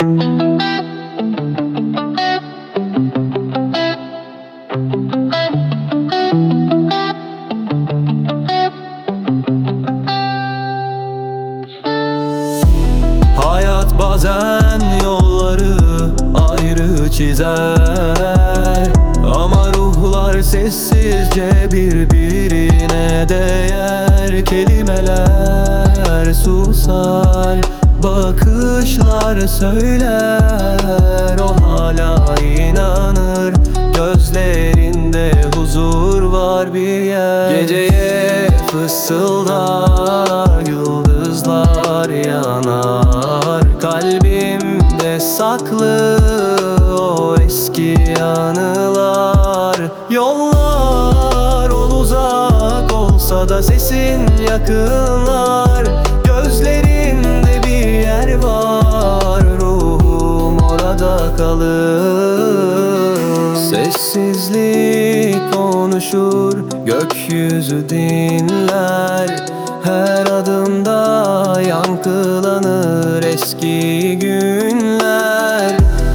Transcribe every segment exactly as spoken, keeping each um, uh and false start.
Hayat bazen yolları ayrı çizer, ama ruhlar sessizce birbirine değer. Kelimeler susar, bakışlar söyler. O hala inanır, gözlerinde huzur var bir yer. Geceye fısıldar, yıldızlar yanar. Kalbimde saklı o eski anılar. Yollar uzak olsa da sesin yakınlar. Gözlerinde bir yer var, ruhum orada kalır. Sessizlik konuşur, gökyüzü dinler. Her adımda yankılanır eski günler.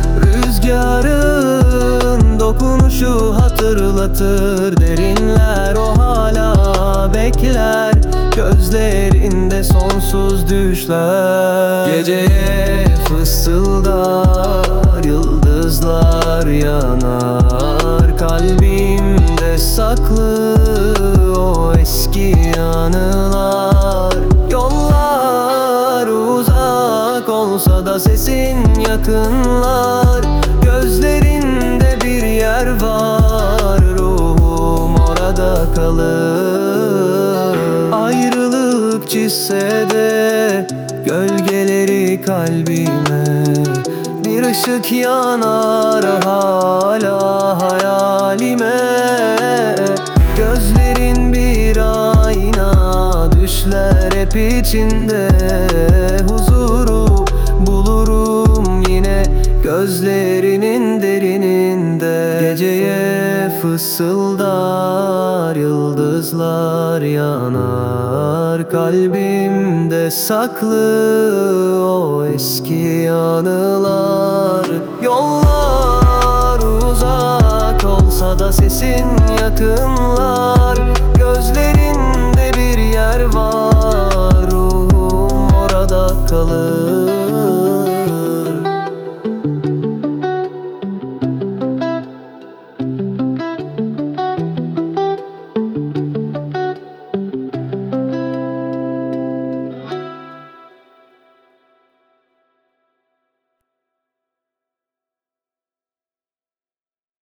Rüzgarın dokunuşu hatırlatır derinler. O hala bekler, gözlerinde sonsuz düşler. Geceye fısıldar, yıldızlar yanar. Kalbimde saklı o eski anılar. Yollar uzak olsa da sesin yakınlar. Gözlerinde bir yer var, ruhum orada kalır. Ayrılık çizse de gölgeleri kalbime, bir ışık yanar hala hayalime. Gözlerin bir ayna, düşler hep içinde. Huzuru bulurum yine gözlerinin derininde. Geceye fısıldar, yıldızlar yanar. Kalbimde saklı o eski anılar. Yollar uzak olsa da sesin yakınlar. Gözlerinde bir yer var, ruhum orada kalır.